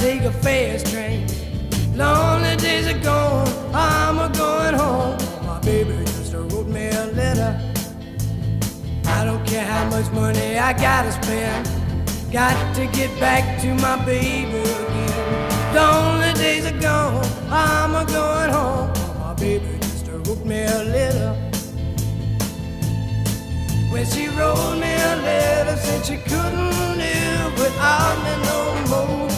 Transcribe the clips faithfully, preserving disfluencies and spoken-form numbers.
take a fast train. Lonely days are gone, I'm a going home. My baby just wrote me a letter. I don't care how much money I gotta spend, got to get back to my baby again. Lonely days are gone, I'm a going home. My baby just wrote me a letter. When she wrote me a letter, said she couldn't live without me no more.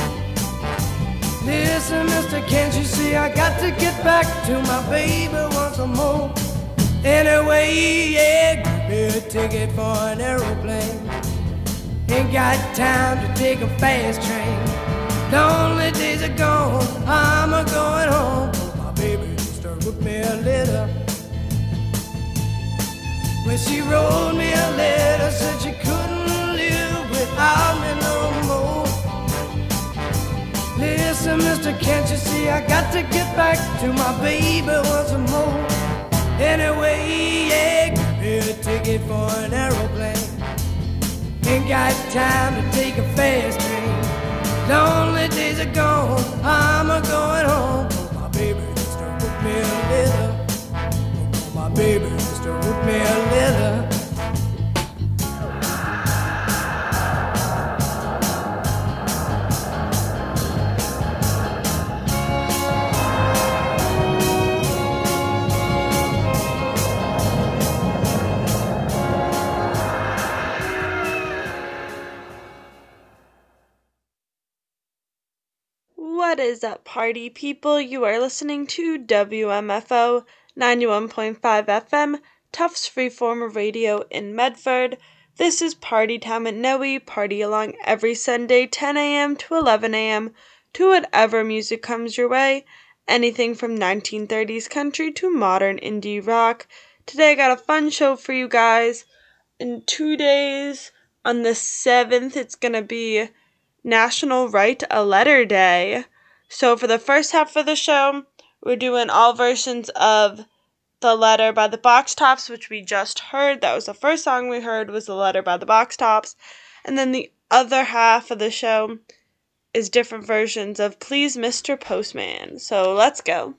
Listen, mister, can't you see I got to get back to my baby once more? Anyway, yeah, give me a ticket for an aeroplane. Ain't got time to take a fast train. Lonely days are gone, I'm a going home. My baby just wrote me a letter. When she wrote me a letter, said she couldn't live without me no more. Listen, mister, can't you see I got to get back to my baby once more? Anyway, yeah, give me a ticket for an aeroplane. Ain't got time to take a fast train. Lonely days are gone, I'm a going home. My baby just wrote me a letter. My baby just wrote me a letter. What is up, party people? You are listening to W M F O ninety-one point five F M, Tufts Freeform Radio in Medford. This is Party Time at Noe. Party along every Sunday, ten a.m. to eleven a.m. to whatever music comes your way. Anything from nineteen thirties country to modern indie rock. Today I got a fun show for you guys. In two days, on the seventh, it's going to be National Write a Letter Day. So for the first half of the show, we're doing all versions of The Letter by the Box Tops, which we just heard. That was the first song we heard, was The Letter by the Box Tops. And then the other half of the show is different versions of Please Mister Postman. So let's go.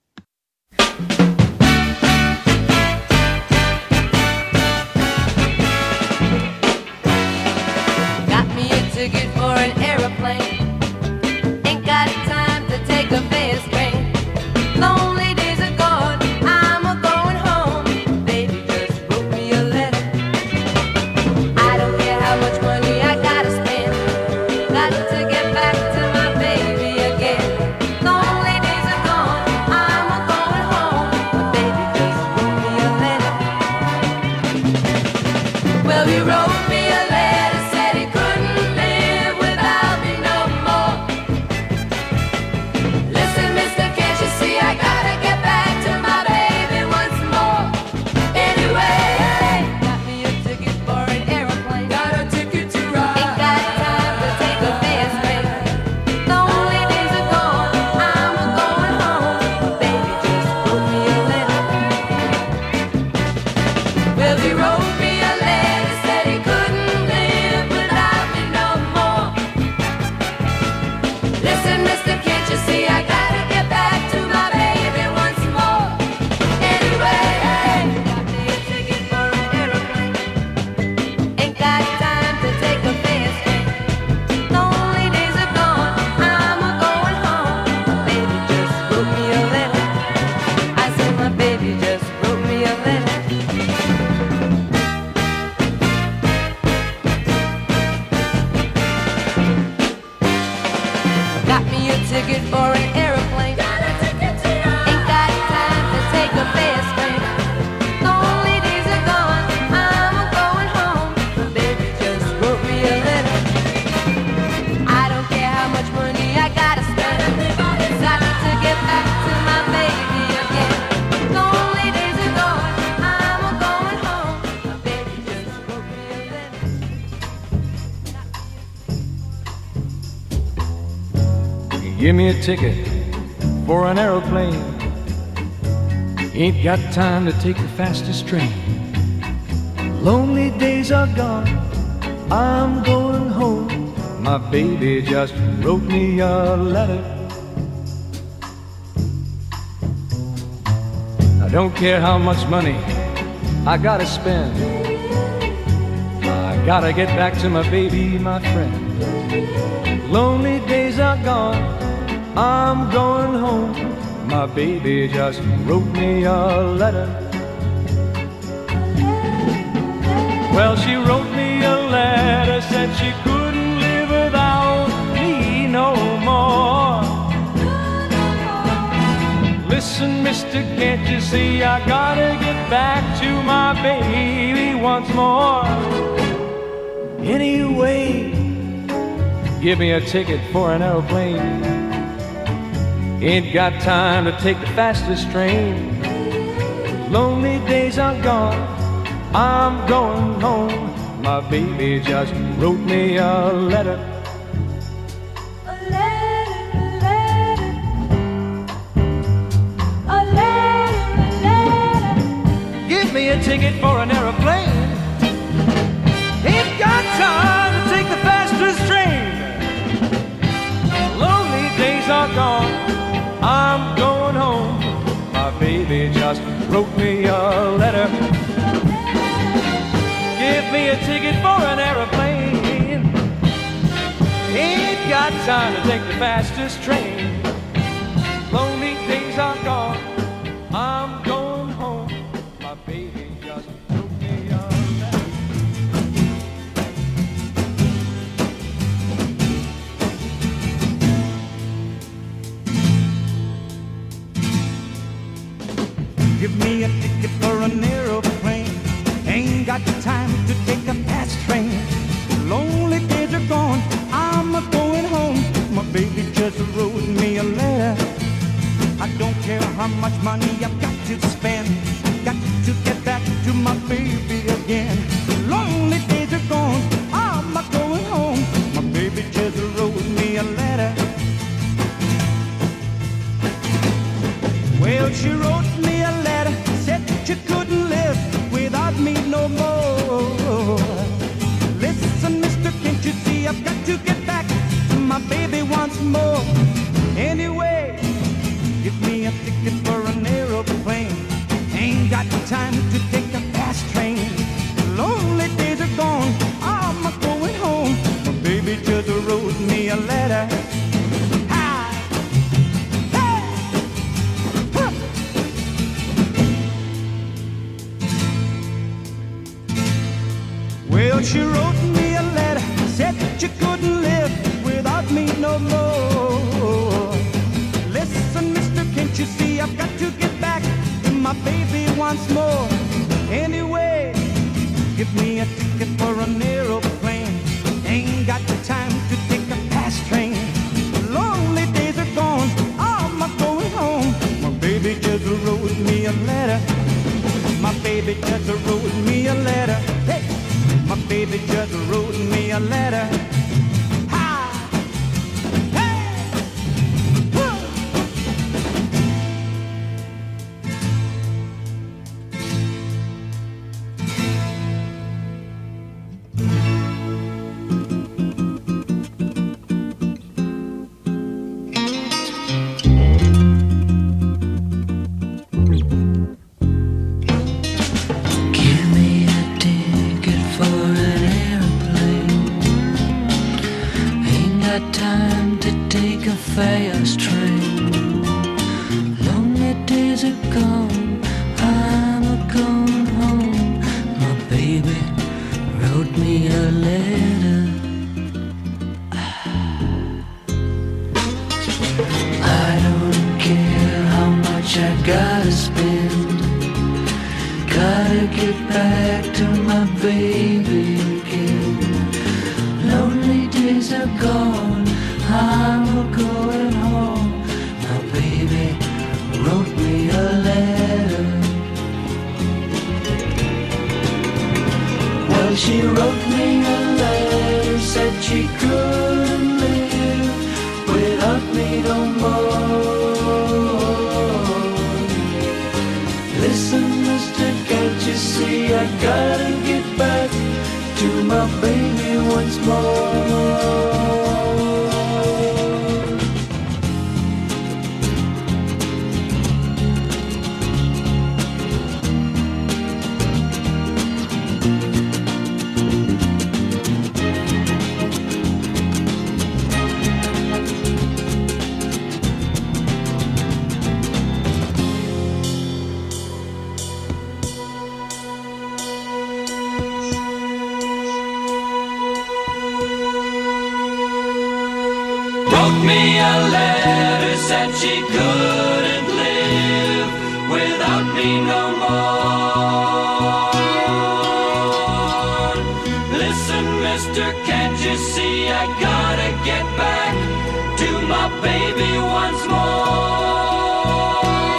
Got me a ticket for an aeroplane. Ain't got time to take a fast train. Lonely days are gone, I'm a going home. Baby just wrote me a letter. I don't care how much money I gotta spend, got to get back to my baby again. Lonely days are gone, I'm a going home. Baby just wrote me a letter. Well, he wrote me a letter, said he couldn't live without me no more. Listen, mister, can't you see I gotta get back to my baby once more? Anyway, got me a ticket for an aeroplane. Got a ticket to ride. Ain't got time to take a fast train. Lonely days are gone, I'm a going home. Baby just wrote me a letter. Well, he wrote me a letter, said he couldn't live without me no more. Listen, mister, can't you see I gotta get back to my baby once more? Anyway, got me a ticket for an aeroplane. Ain't got time to take a fast train. Lonely days are gone, I'm a going home. My baby just wrote me a letter. I said my baby just wrote me a letter. Got me a ticket for an aeroplane. Ain't got time to take a fast train. Lonely days are gone, I'm a going home. My baby just wrote me a letter. I don't care how much money I gotta spend, got to get back to my baby again. Lonely days are gone, I'm a going home. My baby just wrote me a letter. Give me a ticket for an aeroplane. Ain't got time to take the fastest train. Lonely days are gone, I'm going home. my baby just wrote me a letter. I don't care how much money I gotta spend, I gotta get back to my baby, my friend. Lonely days are gone, I'm going home. My baby just wrote me a letter. Well, she wrote me a letter, said she couldn't live without me no more. Listen, mister, can't you see I gotta get back to my baby once more? Anyway, give me a ticket for an aeroplane. Ain't got time to take the fastest train. Lonely days are gone, I'm going home. My baby just wrote me a letter. A letter, a letter, a letter, a letter. Give me a ticket for an aeroplane. Ain't got time to take the fastest train. Lonely days are gone, I'm going home. My baby just wrote me a letter. Give me a ticket for an aeroplane. Ain't got time to take the fastest train. Lonely days are gone, I'm going home. My baby just wrote me a letter. Give me a ticket for an aeroplane. Ain't got time to take a fast train. Lonely days are gone, I'm a going home. My baby just wrote me a letter. I don't care how much money I've got to spend, got to get back to my baby again. Lonely days are gone, I'm a going home. My baby just wrote me a letter. Well, she wrote me a letter, said she couldn't live without me no more. Listen, mister, can't you see I've got to get back to my baby once more? Anyway, give me a ticket for an aeroplane. Ain't got time to take a fast train. Lonely days are gone, I'm a going home. My baby just wrote me a letter. Well, she wrote me a letter, said she couldn't live without me no more. Listen, mister, can't you see I've got to get back to my baby once more? Anyway, give me a ticket for an aeroplane. Ain't got the time to take a fast train. Lonely days are gone, I'm a going home. My baby just wrote me a letter. My baby just wrote me a letter. Hey! My baby just wrote me a letter. Ha! Hey! Woo! Fast train. Lonely days are gone, I'm a going home. My baby wrote me a letter. I don't care how much I gotta spend, gotta get back to my baby again. Lonely days are gone, I'm a going home. My baby wrote me a letter. Well, she wrote me a letter, said she couldn't live without me no more. Listen, mister, can't you see I gotta get back wrote me a letter, said she couldn't live without me no more. Listen, mister, can't you see I gotta get back to my baby once more?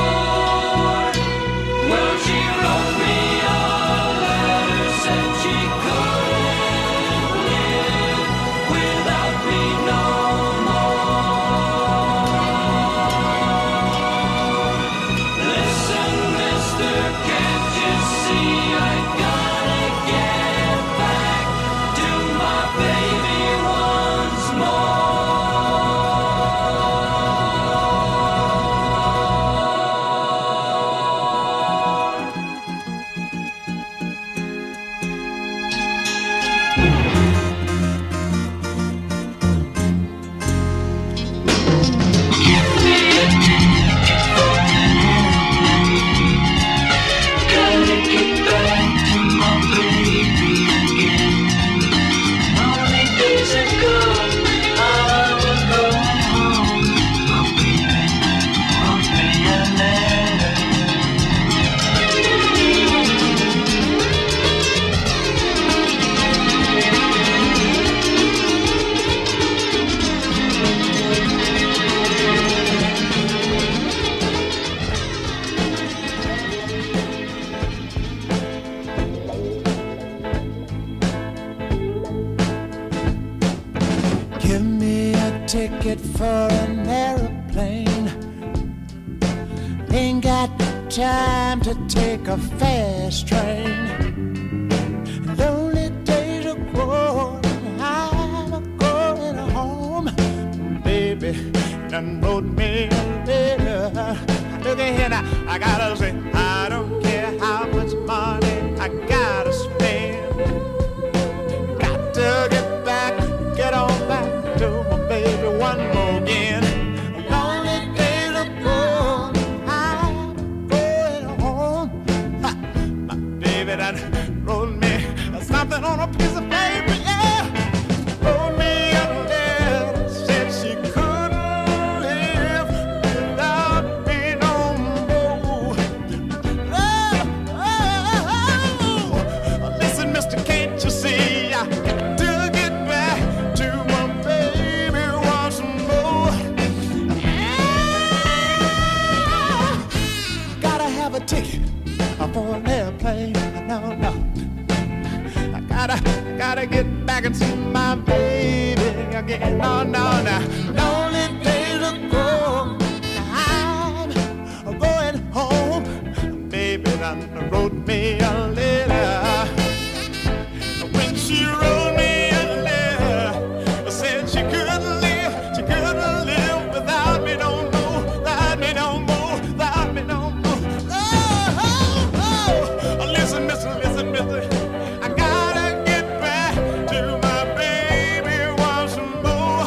Well, she wrote me a letter, said she couldn't live without me no more. Listen, mister, can't you see I gotta get back to my baby once more? Gotta get back to my baby again. Lonely days are gone, I will go home. My baby wrote me a letter. Give me a ticket for an aeroplane. Ain't got time to take a fast train. Lonely days are gone, I'm going home. Baby done wrote me a letter. Look at here now, I gotta say, I don't care how much money I gotta spend. Got to get back, get on back to my baby one more again. Lonely days are gone, I'm going home. Ha, my baby done wrote me something on a piece of paper, yeah. Wrote me a letter, said she couldn't live without me no more. Oh, oh, oh. Listen, mister, can't you see I got to get back to my baby once more? Ah, gotta have a ticket for an airplane. No, no. I gotta, gotta get back to my baby again. No, no, no. Lonely days are gone, I'm going home. Baby done wrote me a letter. When she wrote me a letter, said she couldn't live, she couldn't live without me no more, without me no more, without me no more. Oh, oh, oh. Listen, mister, listen, mister, I gotta get back to my baby once more.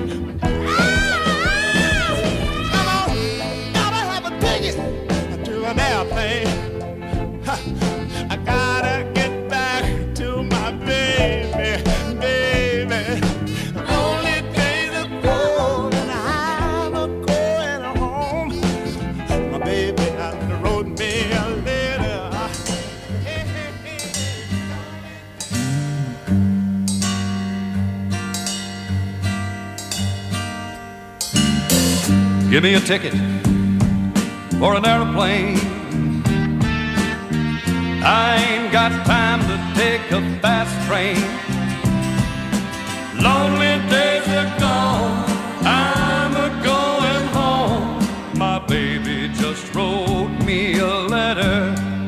Ah, come on, gotta have a ticket to an airplane. Ha, I gotta get back to my baby, baby. Only days are gone and I'm going home. My baby done wrote me a letter. Hey, hey, hey. Give me a ticket for an aeroplane. I ain't got time to take a fast train. Lonely days are gone, I'm a going home. My baby just wrote me a letter.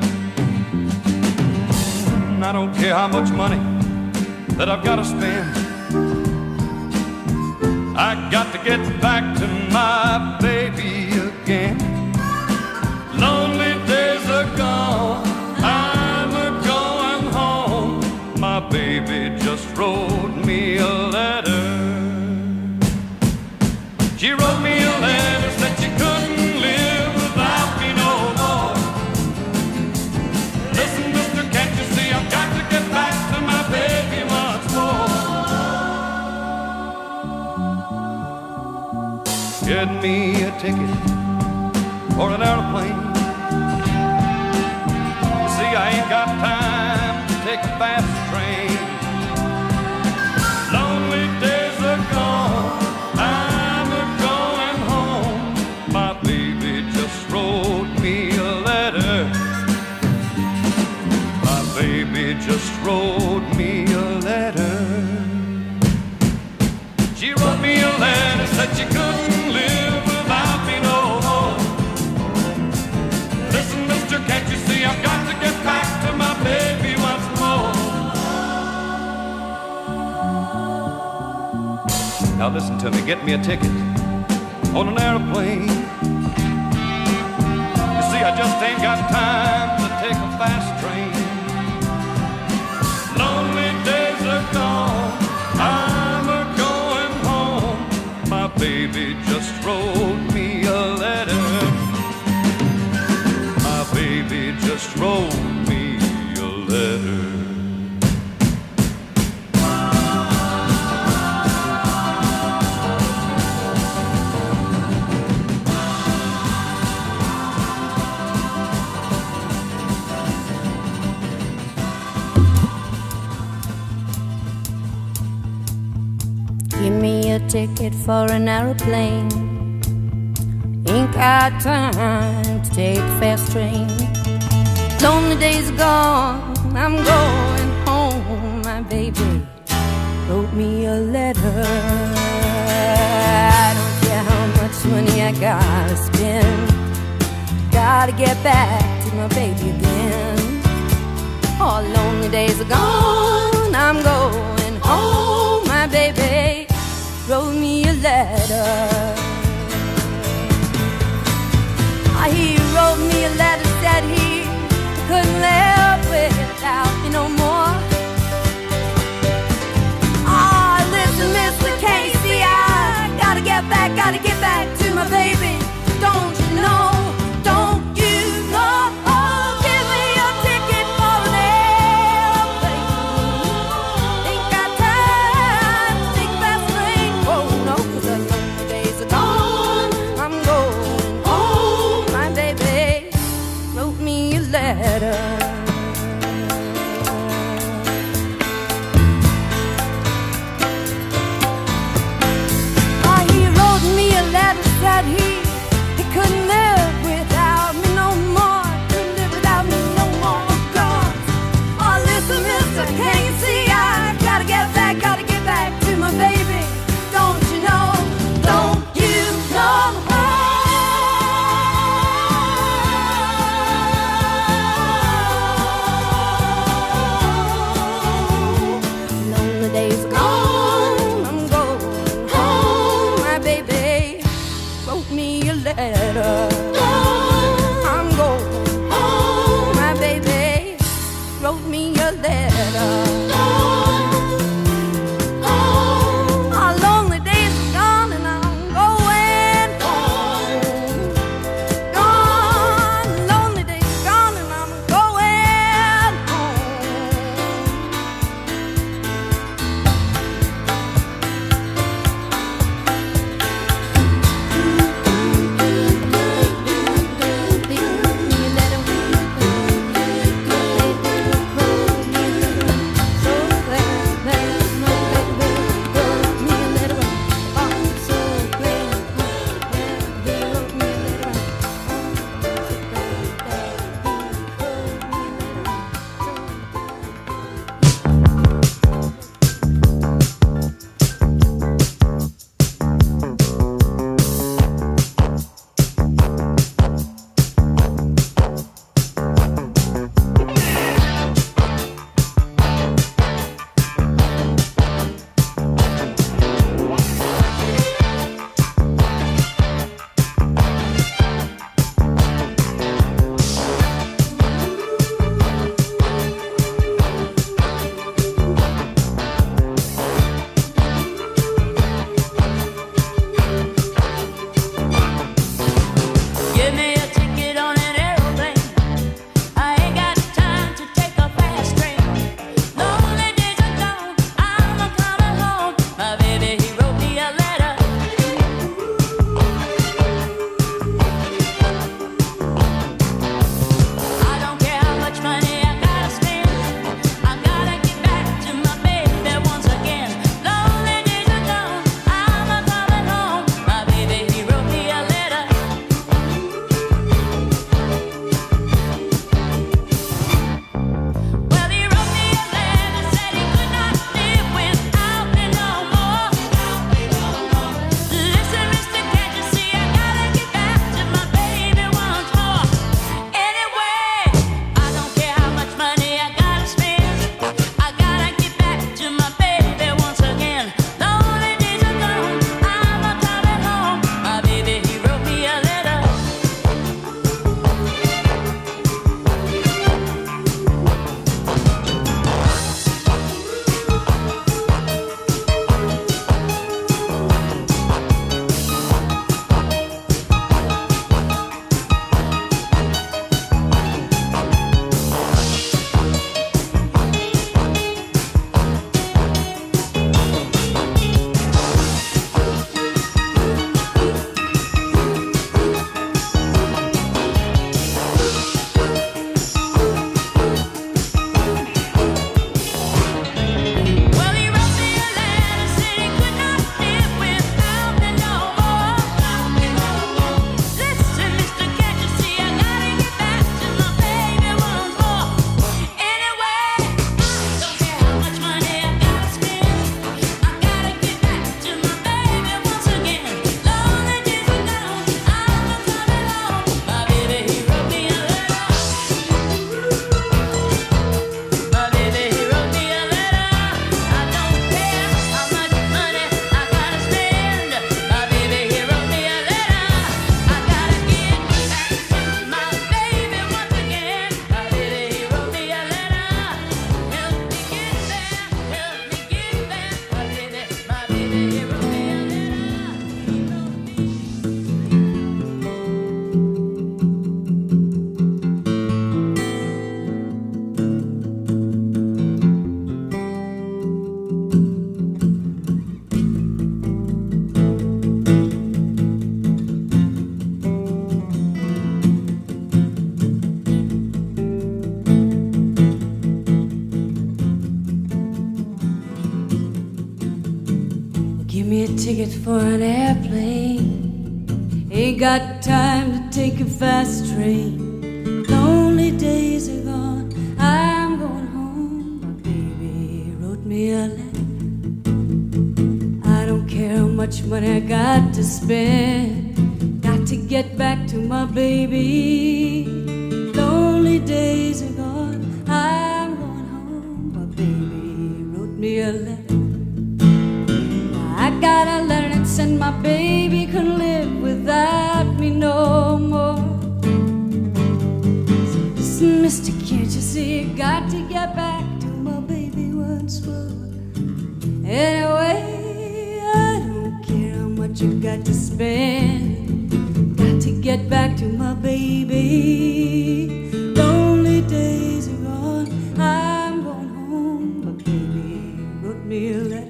I don't care how much money that I've got to spend. I got to get back to my baby again. Lonely days are gone, I'm a going home. My baby just wrote me a letter. She wrote me a letter, said she couldn't live without me no more. Listen, mister, can't you see I've got to get back to my baby once more? Get me a ticket for an airplane. You see, I ain't got time to take a fast train. Lonely days are gone, I'm a-going home. My baby just wrote me a letter. My baby just wrote me a letter. She wrote me a letter, said she couldn't live without me no more. Listen, mister, can't you see I've got to get back to my baby once more? Now listen to me, get me a ticket on an airplane. You see, I just ain't got time to take a fast train. Lonely days are gone, I'm a-going home. My baby just wrote me a letter. My baby just wrote me a letter. Give me a ticket for an aeroplane. Ain't got time to take a fast train. Lonely days are gone, I'm going home. My baby wrote me a letter. I don't care how much money I gotta spend, gotta get back to my baby again. All lonely days are gone, I'm going home. My baby wrote me a letter. He wrote me a letter, said he couldn't live without me no more. Oh, listen, mister Casey, I gotta get back, gotta get back to my baby. Don't you know, don't you know? Oh, give me a ticket for an airplane. Ain't got time to take a fast train. Oh, no, 'cause the lonely days are gone, I'm going home. My baby wrote me a letter. Oh, he wrote me a letter, said he, he couldn't live without me no more. Couldn't live without me no more. God, oh, listen, mister, can't you see I gotta get back, gotta get back to my baby. Don't you know, don't you know? Lonely days are gone, I'm going home. My baby wrote me a letter. I'm going home. My baby wrote me a letter. Our lonely days are gone and I'm going home. Gone, lonely days are gone and I'm going home. for an airplane. Ain't got time to take a fast train. Lonely days are gone, I'm going home. My baby wrote me a letter. I don't care how much money I got to spend. Got to get back to my baby. Lonely days are gone, I'm going home. My baby wrote me a letter. I got a letter that said my baby couldn't live without me no more. So listen, mister, can't you see? Got to get back to my baby once more. Anyway, I don't care how much you got to spend. Got to get back to my baby. Lonely days are gone, I'm going home. My baby wrote me a letter.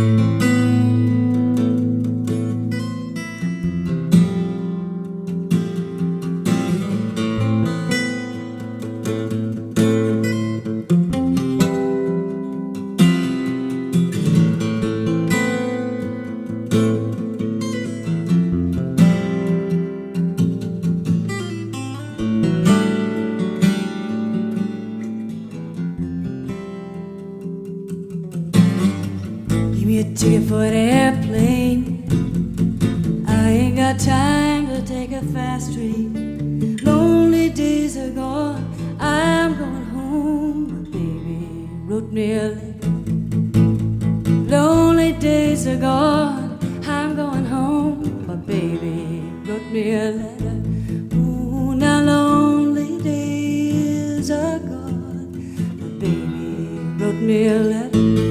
Ticket for an airplane. I ain't got time to take a fast train. Lonely days are gone, I'm going home. My baby wrote me a letter. Lonely days are gone, I'm going home. My baby wrote me a letter. Ooh, now lonely days are gone. My baby wrote me a letter.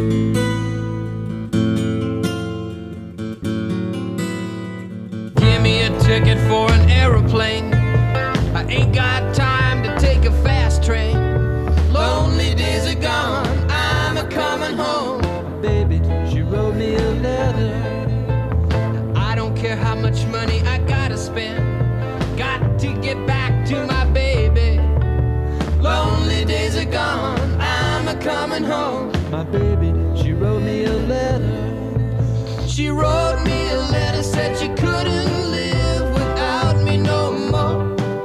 Ticket for an aeroplane. I ain't got time to take a fast train. Lonely days are gone, I'm a coming home. Baby, she wrote me a letter. I don't care how much money I gotta spend. Got to get back to my baby. Lonely days are gone, I'm a coming home. My baby, she wrote me a letter. She wrote me a letter, said she couldn't live without me no more.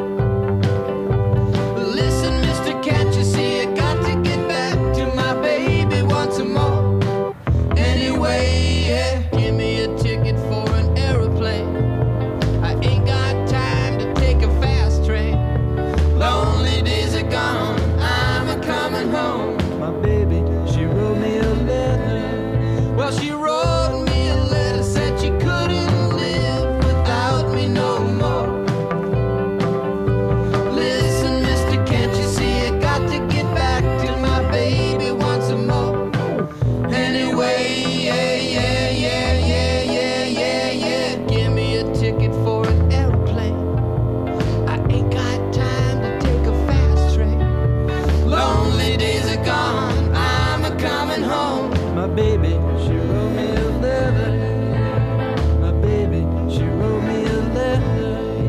Listen, mister, can't you see I got to get back to my baby once more. Anyway, yeah, give me a ticket for an aeroplane. I ain't got time to take a fast train. Lonely days are gone, I'm a coming home. My baby, she wrote me a letter. Well, she wrote me a letter, said she couldn't live without me no more. Listen, mister, can't you see I got to get back to my baby once more. Anyway, yeah, yeah, yeah, yeah, yeah, yeah, yeah. Give me a ticket for an aeroplane. I ain't got time to take a fast train. Lonely days are gone, I'm a coming home. My baby, she wrote me a letter. My baby, she wrote me a letter.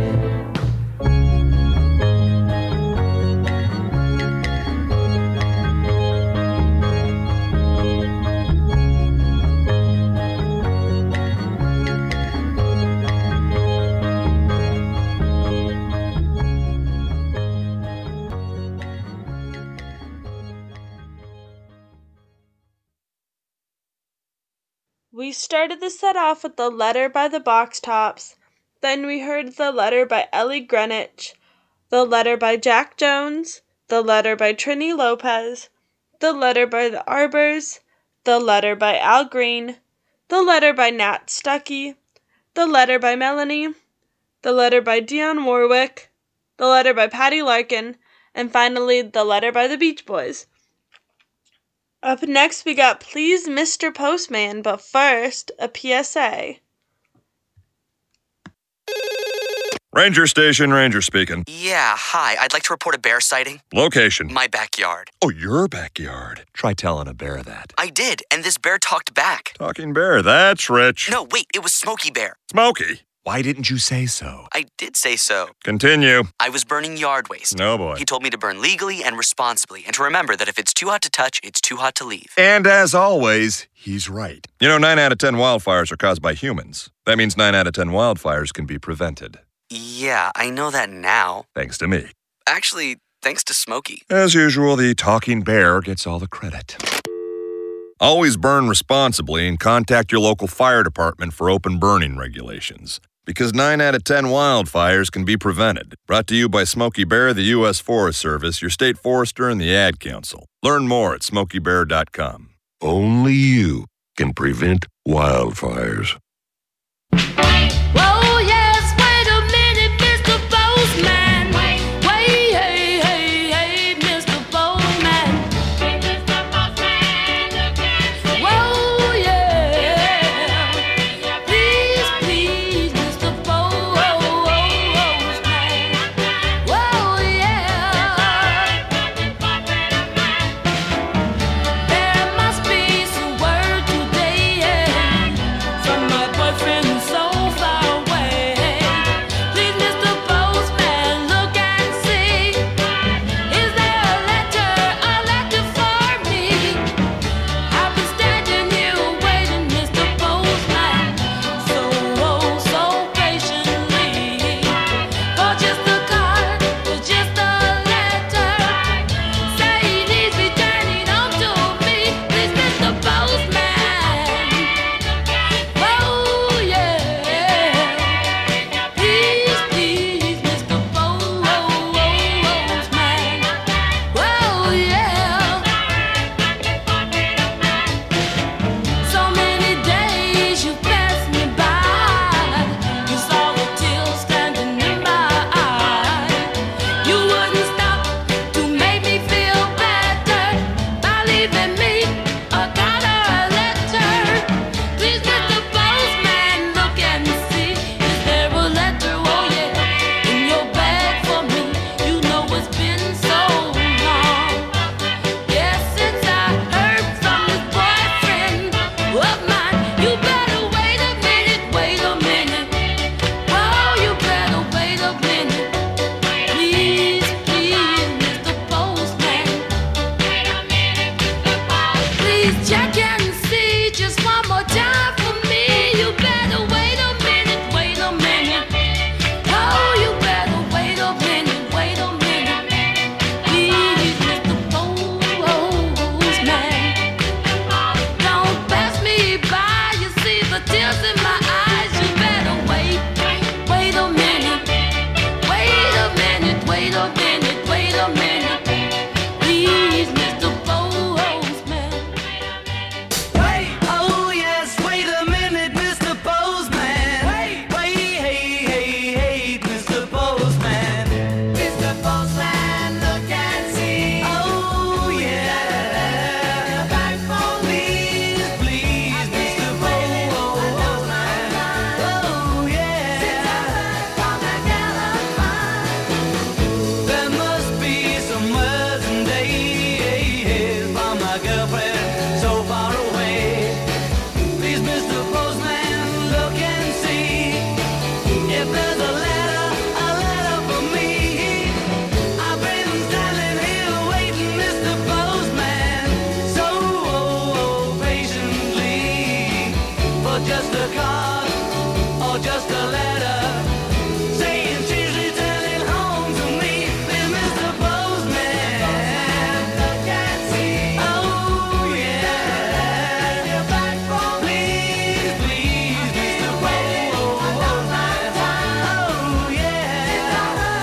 We started the set off with the letter by the Box Tops. Then we heard the letter by Ellie Greenwich, the letter by Jack Jones, the letter by Trini Lopez, the letter by the Arbors, the letter by Al Green, the letter by Nat Stuckey, the letter by Melanie, the letter by Dionne Warwick, the letter by Patty Larkin, and finally the letter by the Beach Boys. Up next, we got Please Mister Postman, but first, a P S A. Ranger Station, Ranger speaking. Yeah, hi. I'd like to report a bear sighting. Location. My backyard. Oh, your backyard. Try telling a bear that. I did, and this bear talked back. Talking bear, that's rich. No, wait, it was Smokey Bear. Smokey? Why didn't you say so? I did say so. Continue. I was burning yard waste. No, boy. He told me to burn legally and responsibly, and to remember that if it's too hot to touch, it's too hot to leave. And as always, he's right. You know, nine out of ten wildfires are caused by humans. That means nine out of ten wildfires can be prevented. Yeah, I know that now. Thanks to me. Actually, thanks to Smokey. As usual, the talking bear gets all the credit. Always burn responsibly and contact your local fire department for open burning regulations. Because nine out of ten wildfires can be prevented. Brought to you by Smokey Bear, the U S Forest Service, your state forester, and the Ad Council. Learn more at smokey bear dot com. Only you can prevent wildfires. Whoa, yes, wait a minute, Mister Postman. Wait, wait, hey, hey, hey, Mister Postman. Mister Postman, whoa, yeah. Please, please, Mister Postman. Whoa, yeah. There must be some word today, yeah, from my boyfriend who's so far away. Please, Mister Postman, look and see. Is there a letter, a letter for me? I've been standing here waiting, Mister Postman, so, oh, so patiently. For just a card, for just a letter. Say he needs returning home to me. Please, Mister Postman. Oh, yeah. Please, please, Mister Postman. Oh, yeah. So many days you passed me by. You saw the tears standing in my eyes. You wouldn't stop to make me feel better by leaving me a card or a letter. Please, Mister Postman, look and see. Is there a letter, oh yeah, in your bag for me? You know it's been so long. Yes, since I heard from this boyfriend of mine. You better wait a minute, wait a minute. Oh, you better wait a minute. Please, please, Mister Postman. Please check and see just one more time for me. You better wait a minute, wait a minute. Oh, you better wait a minute, wait a minute. Please, Mister Postman. Don't pass me by, you see the tears in my eyes. You better wait, wait a minute. Wait a minute, wait a minute, wait a minute. Please, Mister Postman. Wait, oh yes, wait a minute, Mister Postman. Wait, wait, hey, hey, hey, Mister Postman. Mister Postman, look and see. Oh yeah, back for please, please, Mister Postman. Oh yeah, there must be some words and days from my girlfriend so far away. Please, Mister Postman, look and see if there's a letter, a letter for me. I've been standing here waiting, Mister Postman, so patiently, for just a card or just a letter saying she's returning home to me. Please, Mister Postman, look and see. Oh yeah, you're back for please, please, Mister Postman. Oh yeah,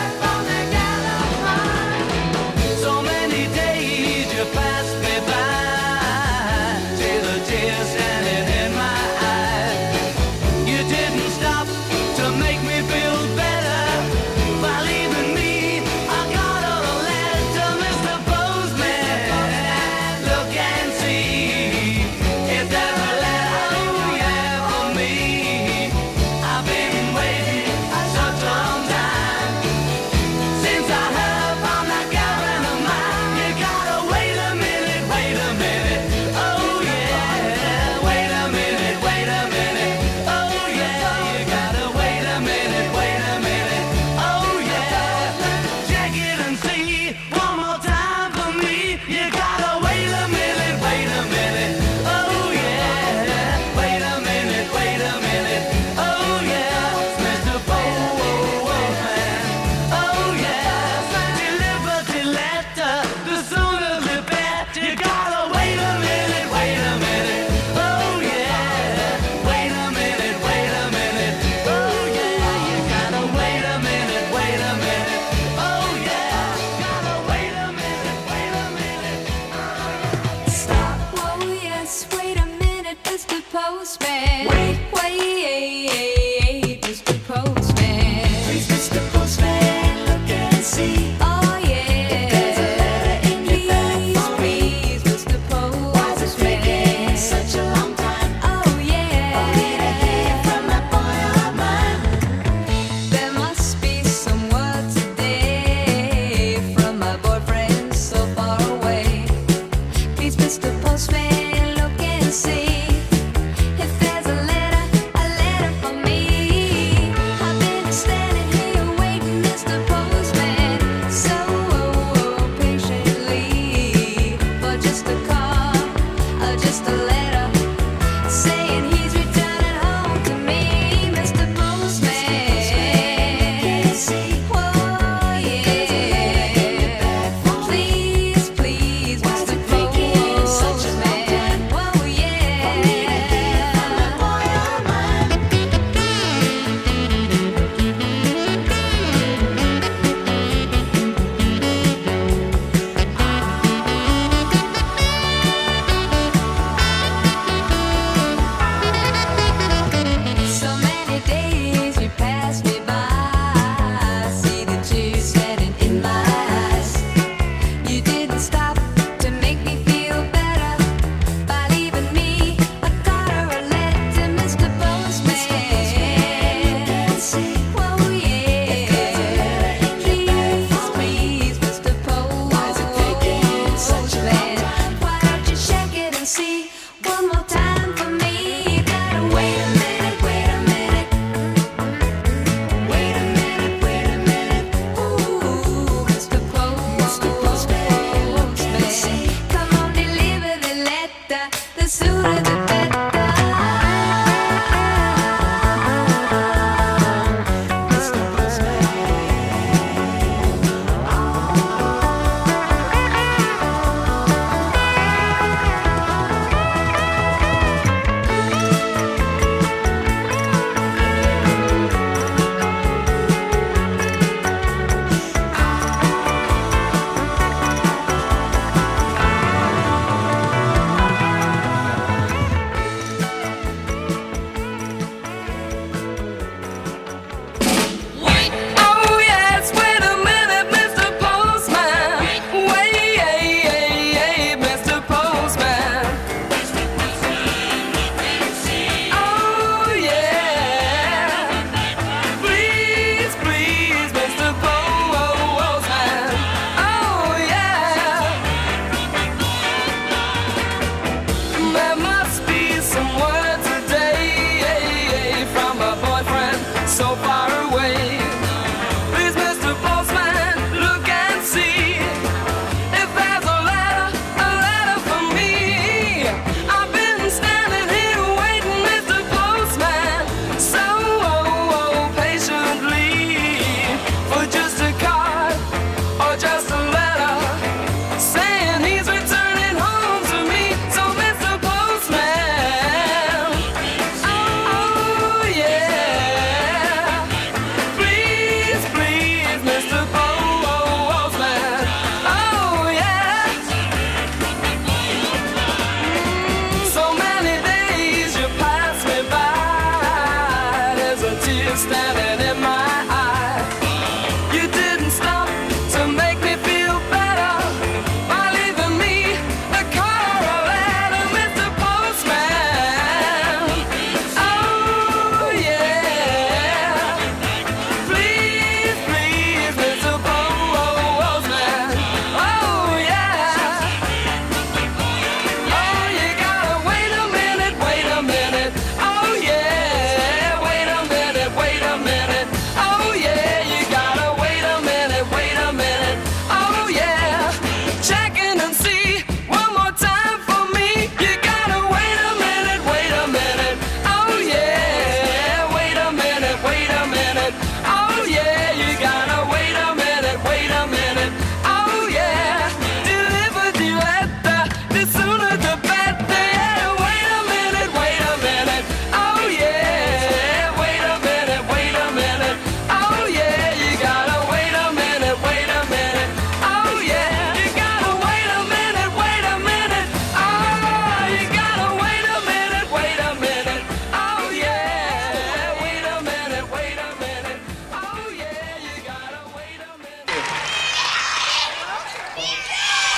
so many days you passed me by. See the tears standing in my eyes. You didn't stop to make me feel better by leaving me a card or a letter, Mister Postman. Look and see if there's a letter, oh yeah, for me. I've been waiting such a long time since I heard from that girlfriend of mine. You gotta wait a minute, wait a minute. Oh yeah, wait a minute, wait a minute. Oh yeah, you gotta wait a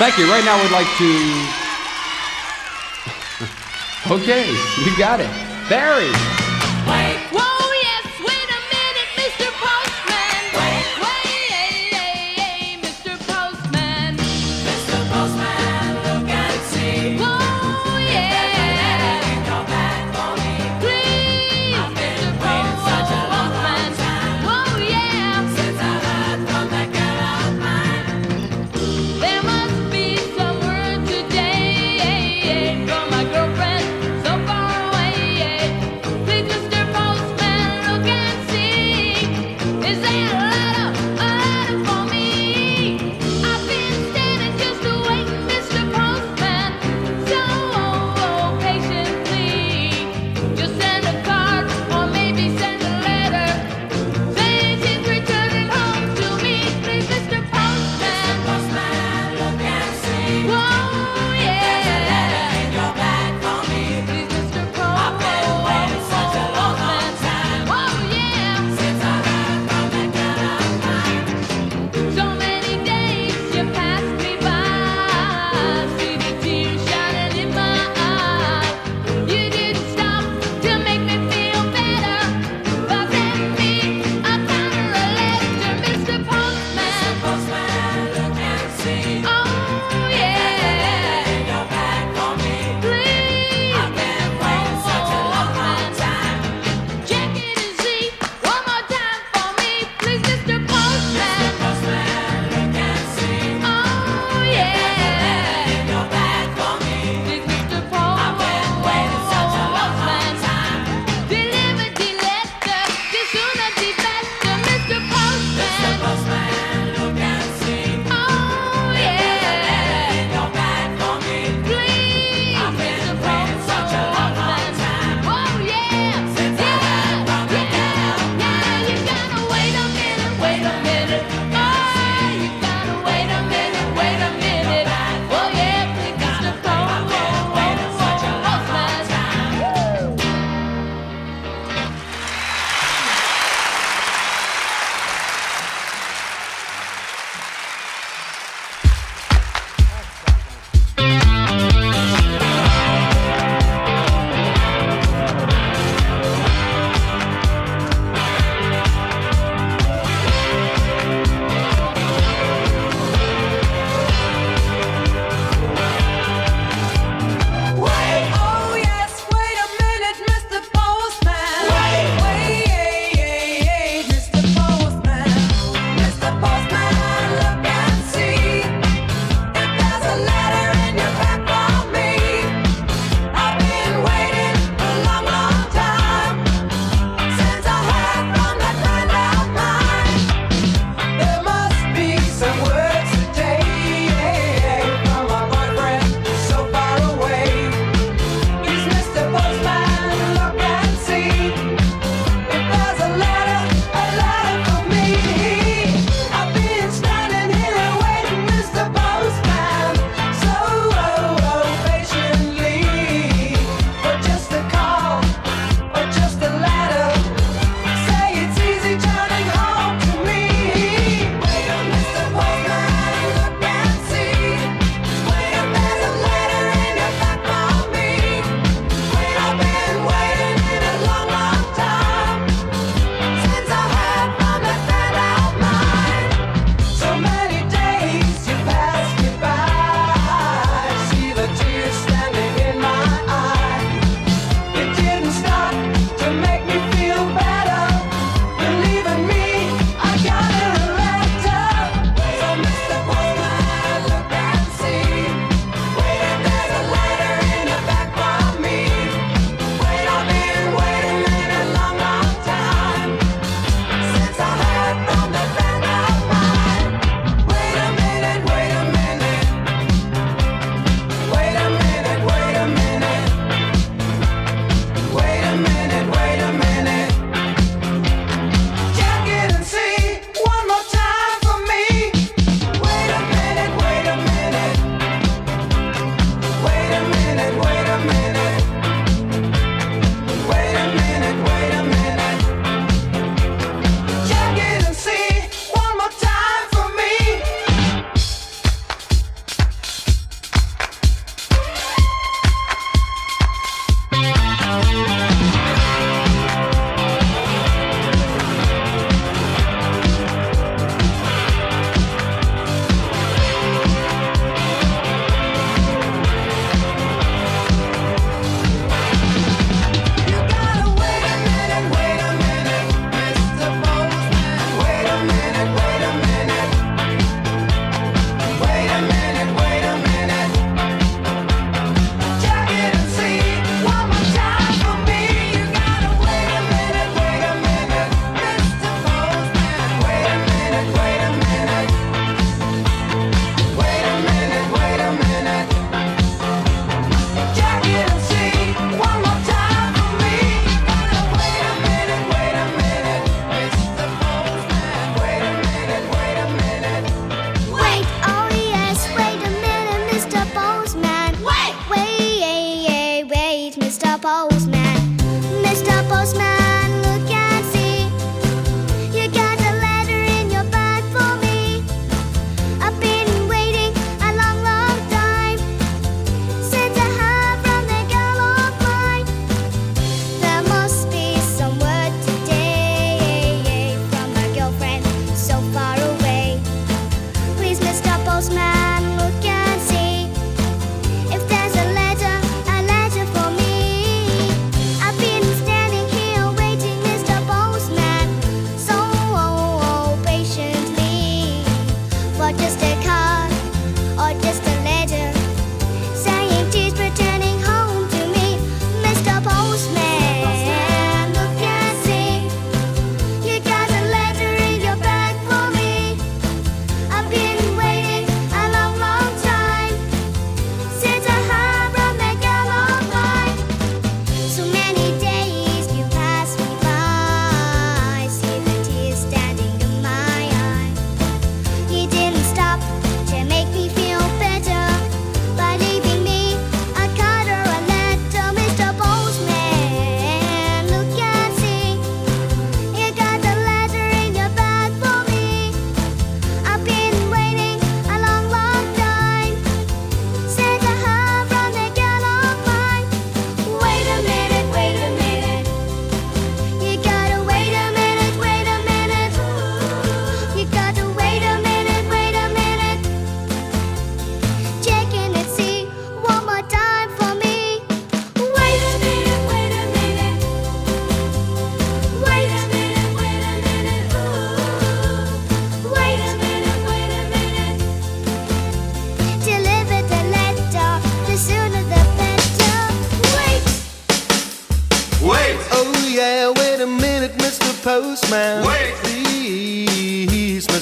Thank you. Right now we'd like to... Okay, you got it. Barry. Wait, whoa, yes, wait a minute, Mister Postman. Wait, wait, Mister Postman. Mister Postman, look and see. Whoa, yeah. Come back for me. Please, I've been waiting such a long, long time. Whoa, yeah. Since I heard from that girl of mine. There must be some word today from my girlfriend so far away.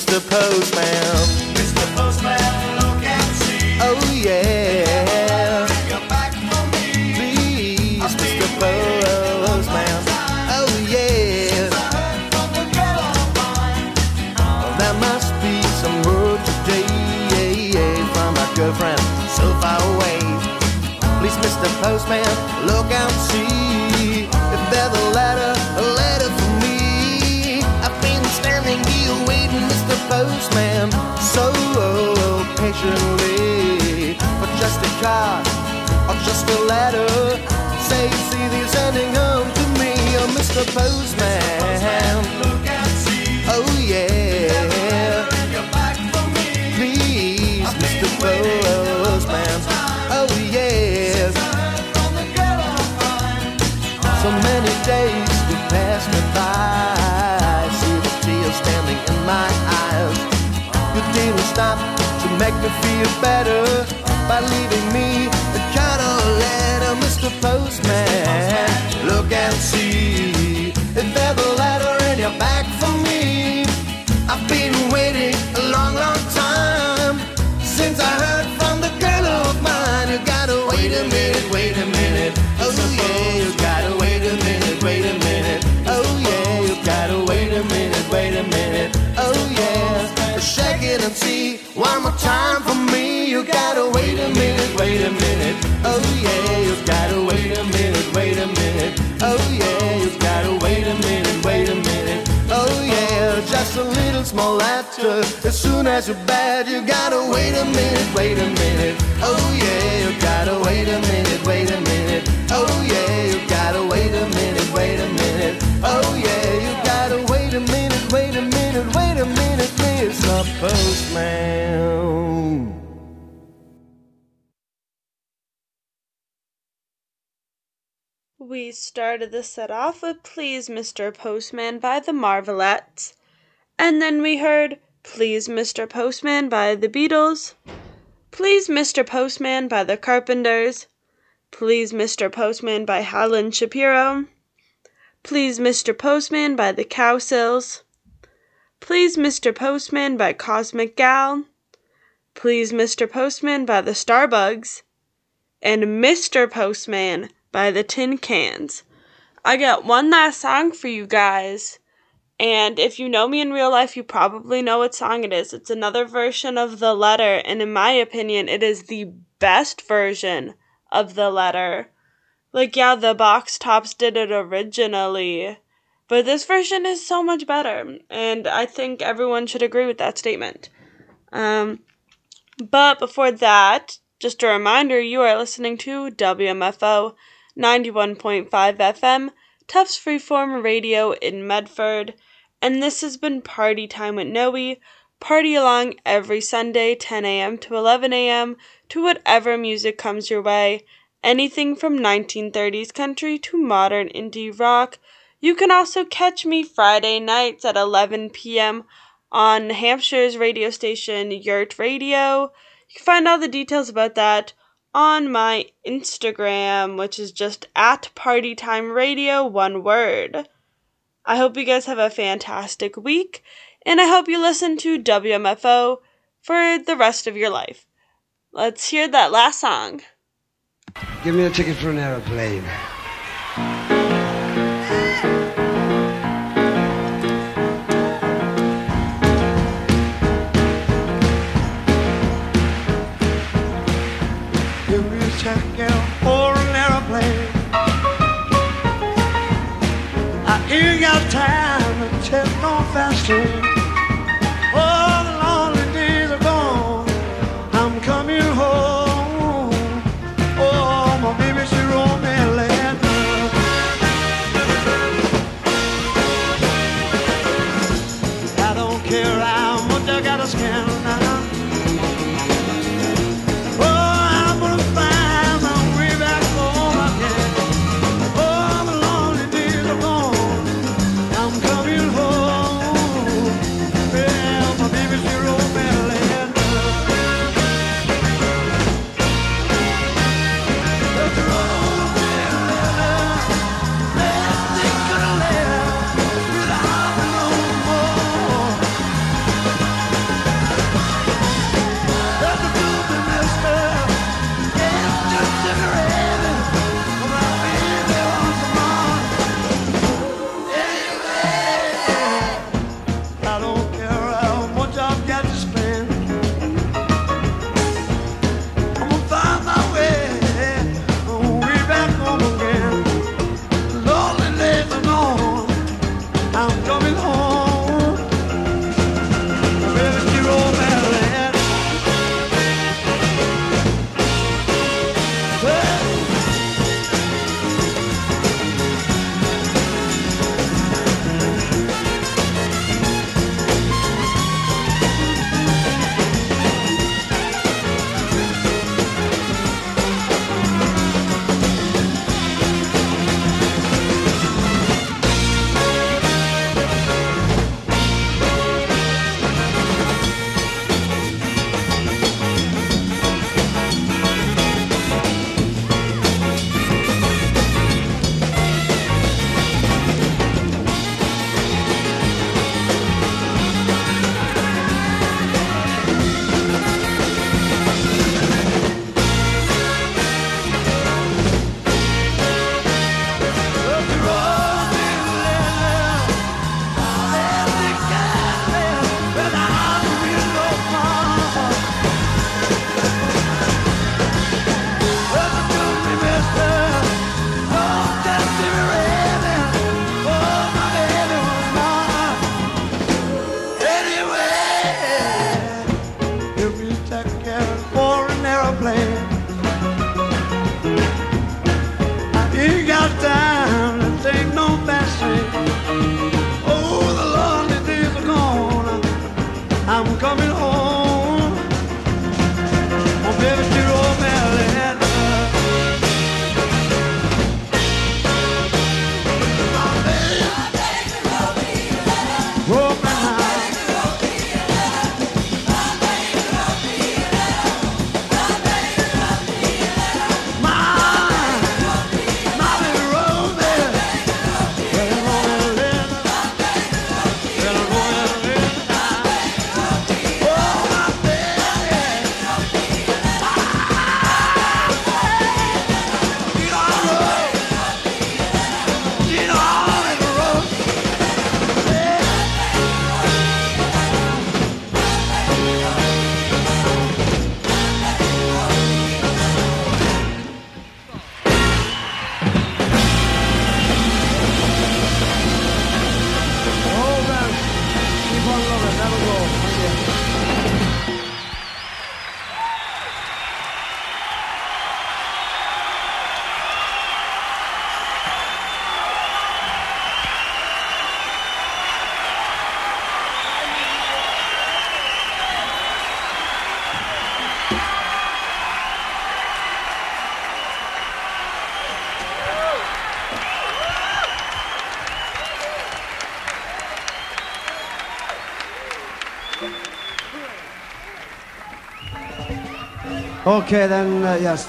Mister Postman. Mister Postman, look and see. Oh yeah. Bring your back for me. Please, Mister Postman. Oh yeah. There must be some word today from my girlfriend so far away. Please, Mister Postman, look and see if there's a letter, a letter for me. I've been standing here waiting, Mister Postman, so patiently for just a card or just a letter. Say, see, they're sending home to me, oh, Mister Postman. Look and see. Oh yeah. Bring your back for me. Please, Mister Postman. Oh yes. So many days to pass me by. See the tears standing in my eyes. You didn't stop to make me feel better by leaving me a kind of letter, Mister Postman. Look and see if there's a letter in your bag for me. I've been waiting a long, long time since I heard from the girl of mine. You gotta wait a minute, wait a minute. Oh yeah, you gotta wait a minute, wait a minute. Oh yeah, you gotta wait a minute, wait a minute. Oh yeah, shake it and see one more time for me. You gotta wait a minute, wait a minute. Oh yeah, you gotta wait a minute, wait a minute. Oh yeah, you gotta wait a minute, wait a minute. Oh yeah, just a little small letter. As soon as you're bad, you gotta wait a minute, wait a minute. Oh yeah, you gotta wait a minute, wait a minute. Oh yeah, you gotta wait a minute, wait a minute. Oh yeah, you gotta wait a minute, wait a minute, wait a minute, Mister Postman. We started the set off with Please Mister Postman by the Marvelettes, and then we heard Please Mister Postman by the Beatles, Please Mister Postman by the Carpenters, Please Mister Postman by Helen Shapiro, Please Mister Postman by the Cowsills, Please Mister Postman by Cosmic Gal, Please Mister Postman by the Starbugs, and Mister Postman by the Tin Cans. I got one last song for you guys, and if you know me in real life, you probably know what song it is. It's another version of The Letter, and in my opinion, it is the best version of The Letter. Like, yeah, the Box Tops did it originally, but this version is so much better, and I think everyone should agree with that statement. Um, but before that, just a reminder, you are listening to W M F O ninety-one point five F M, Tufts Freeform Radio in Medford, and this has been Party Time with Noe. Party along every Sunday, ten a.m. to eleven a.m. to whatever music comes your way, anything from nineteen thirties country to modern indie rock. You can also catch me Friday nights at eleven p.m. on Hampshire's radio station, Yurt Radio. You can find all the details about that on my Instagram, which is just at Partytime Radio, one word. I hope you guys have a fantastic week, and I hope you listen to W M F O for the rest of your life. Let's hear that last song. Give me a ticket for an aeroplane. Ticket for an aeroplane. I ain't got time to take no fast train. Oh, the lonely days are gone. I'm coming home. Oh, my baby, she wrote me a letter. I don't care how much I gotta spend now. I'm coming home. Oh, baby, dear old Maryland. Okay, then, uh, yes.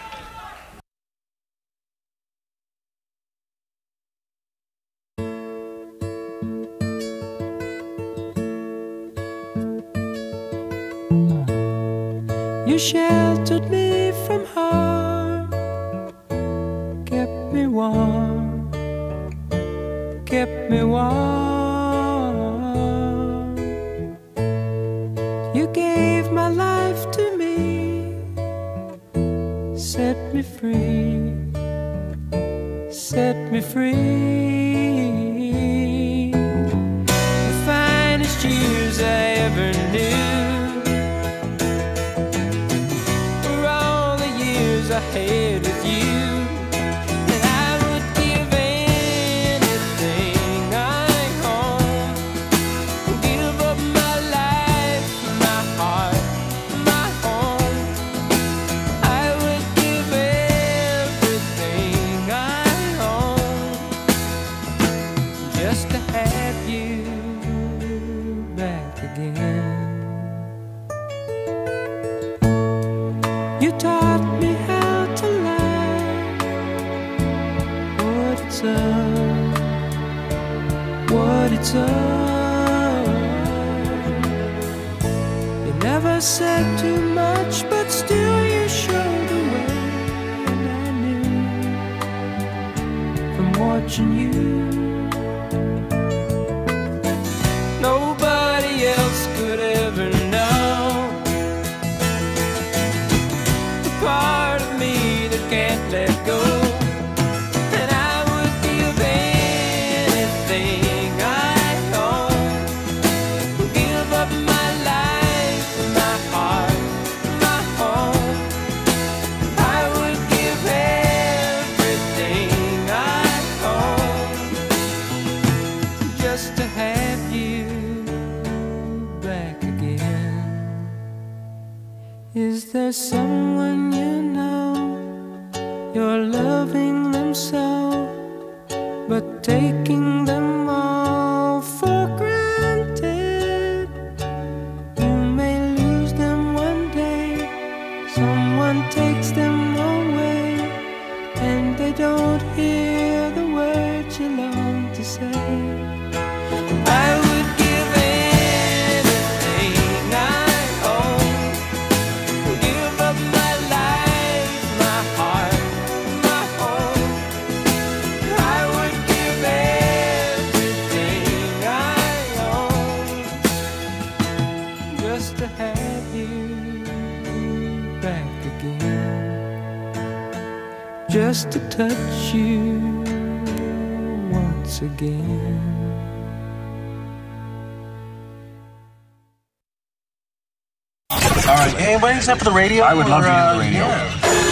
You sheltered me from harm, kept me warm, kept me warm. You gave my life to me, set me free, set me free. The finest years I ever knew, I had with you, and I would give anything I own, give up my life, my heart, my home. I would give everything I own just to have you back again. You taught me what it's all. You never said too much, but still you showed the way, and I knew from watching you. Nobody else could ever know the part of me that can't let go. Is there someone you know, you're loving them so, but taking them all for granted? You may lose them one day, someone takes them away, and they don't hear the words you long to say. I would give anything I own, give up my life, my heart, my home. I would give everything I own just to have you back again, just to touch you once again. All right, anybody except for the radio? I would love to hear the radio. Yeah.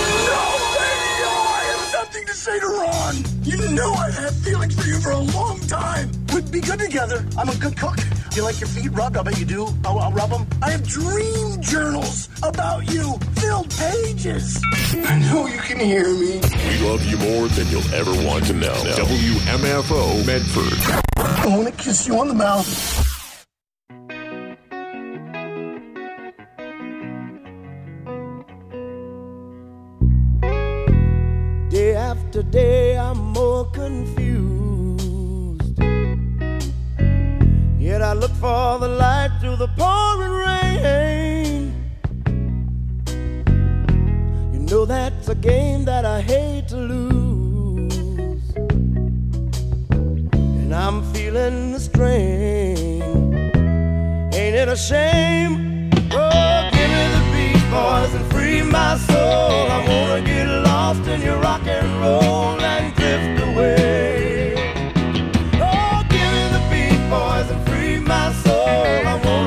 I have something to say to Ron. You know I've had feelings for you for a long time. We'd be good together. I'm a good cook. Do you like your feet rubbed? I bet you do. I'll, I'll rub them. I have dream journals about you, filled pages. I know you can hear me. We love you more than you'll ever want to know. W M F O Medford. I want to kiss you on the mouth. Day after day, I'm more confused. Yet I look for the light through the pouring rain. You know that's a game that I hate to lose, and I'm feeling the strain. Ain't it a shame? Oh, give me the beat, boys, and free my soul.